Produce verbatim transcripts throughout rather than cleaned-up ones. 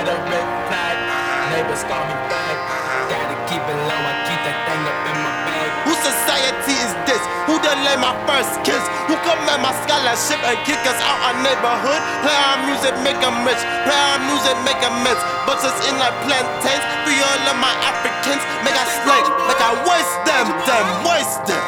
got a red flag. Neighbors call me back. Gotta keep it low, I keep that thing up in my bag. Whose society is this? Who delayed my first kiss? Who command my scholarship and kick us out our neighborhood? Play our music, make them rich. Play our music, make them mix. Butchers in like plantains. Free all of my Africans. Make I slay, make I waste them, them, waste them.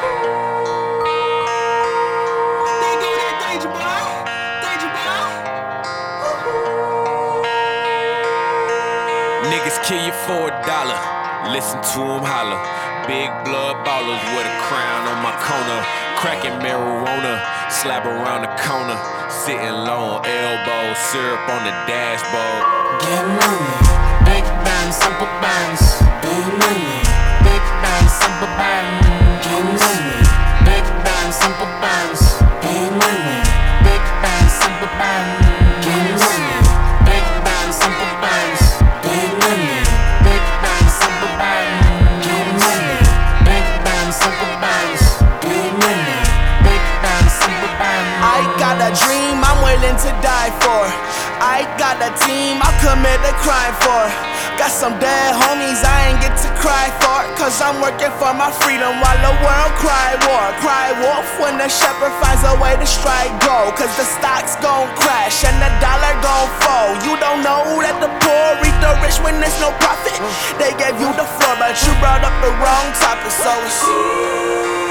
Niggas kill you for a dollar, listen to them holler. Big blood ballers with a crown on my corner. Cracking marijuana, slap around the corner. Sitting low on elbows, syrup on the dashboard. Get money, big bang, simple bands. Big money, big bang, simple bang. Get money, big bang, simple bands. Big money, big bang, simple bang. Get money, big bang, simple bands. Big money, big bang, simple bang. Get money, big bang, simple bands. Big money, big bang, simple bang. I got a dream I'm willing to die for. I got a team I'll commit a crime for. Got some dead homies I ain't get to cry for. Cause I'm working for my freedom while the world cry war. Cry wolf when the shepherd finds a way to strike gold. Cause the stocks gon' crash and the dollar gon' fall. You don't know that the poor eat the rich when there's no profit. They gave you the floor but you brought up the wrong topic. So it's